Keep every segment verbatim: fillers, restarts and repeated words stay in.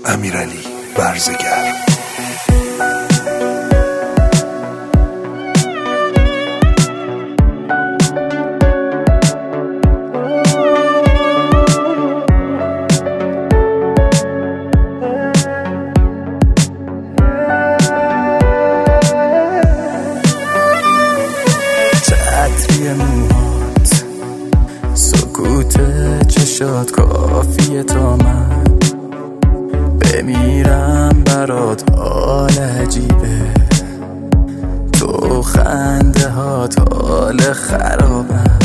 امیرعلی برزگر. عطری موهات، سکوت چشات کافیه تا من بمیرم برات. حال عجیبه تو، خنده هات حال خرابم.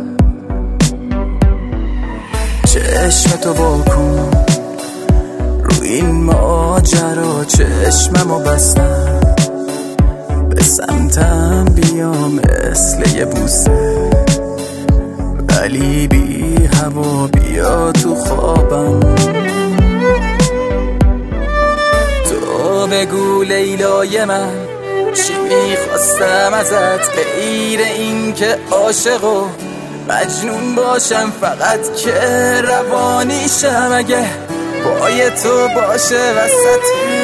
چشم تو واکن رو این ماجرا، چشممو بستم به سمتم بیا مثل یه بوسه، ولی بی هوا بیا تو خوابم. تو بگو لیلای من چی میخواستم ازت، غیر این که عاشق و مجنون باشم، فقط که روانیشم اگه پای تو باشه وسط.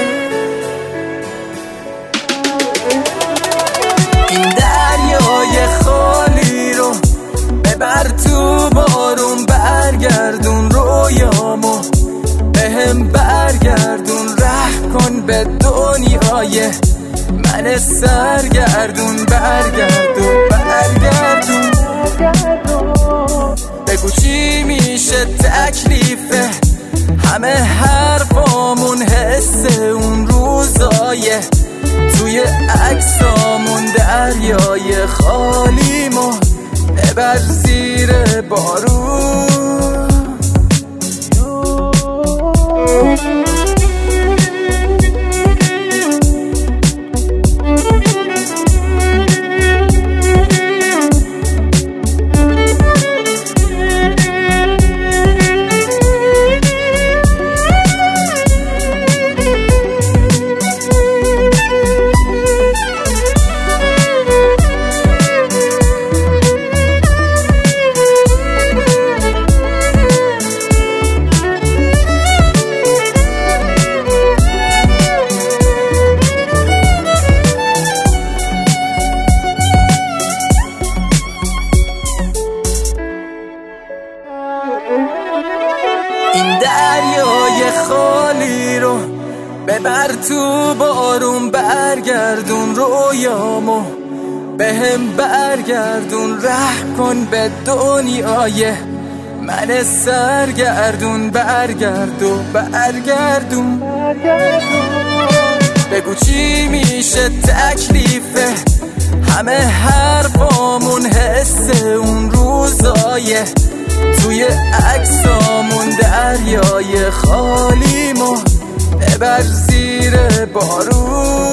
این دریای خالی رو ببر تو بارون، برگردون رویامو بهم برگردون، ره کن به دنیای من سرگردون. برگردون برگردون بگو چی میشه تکلیفه همه حرفامون، حس اون روزای توی عکسامون. دریای خالیمو ببر زیر بارون. این دریای خالی رو ببر تو بارون، برگردون رویامو بهم برگردون، ره کن به دنیای من سرگردون. برگردون برگردون بگو چی میشه تکلیفه همه حرفامون، حس اون روزای توی عکسامون. دریای خالیمو ببر زیر بارون.